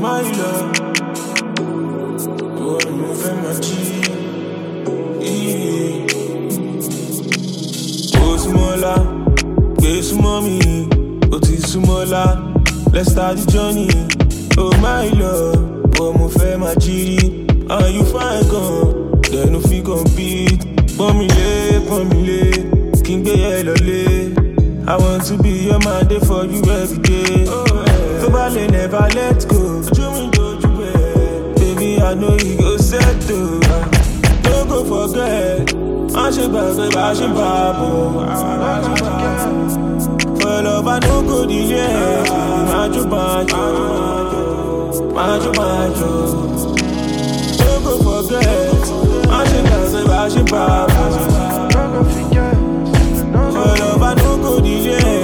my love. Oh, you feel my cheek. Oh, smaller, get mommy. Oh, smaller. Let's start the journey. Oh, my love. Oh, mo fẹ́ my cheek. Are you fine, gone? Then no fi compete. Pọ́nmilé, kí n gbé ẹ lọlé. I want to be your man day for you every day. So bad never let go. Baby, I know you go settle. Don't go forget. I should for love, I don't go delay. Don't go forget. I should for love, I don't go delay.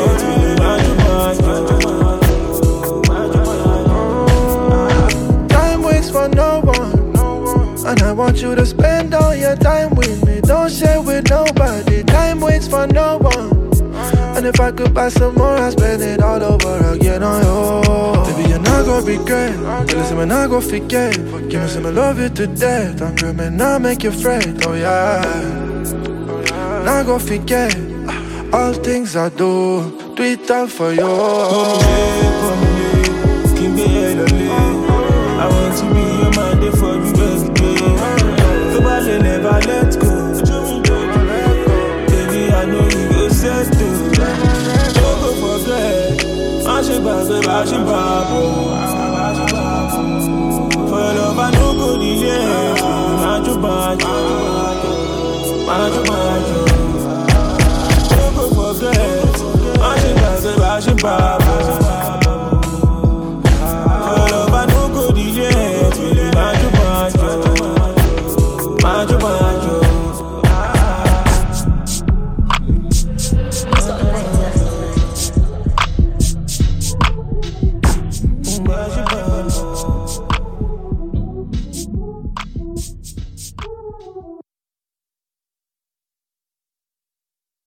Time waits for no one, and I want you to spend all your time with me. Don't share with nobody. Time waits for no one, and if I could buy some more, I'd spend it all over again on you. Baby, you're not gonna regret. Listen, man, I go forget. Give me some, I love you to death. I'm dreaming, I'll make you fret. Oh yeah, not gonna forget. All things I do it all for you. I want to be your man day for you every day. Nobody never let go. Baby, I know you go settle. Don't go forget. I should for love, I don't go delay.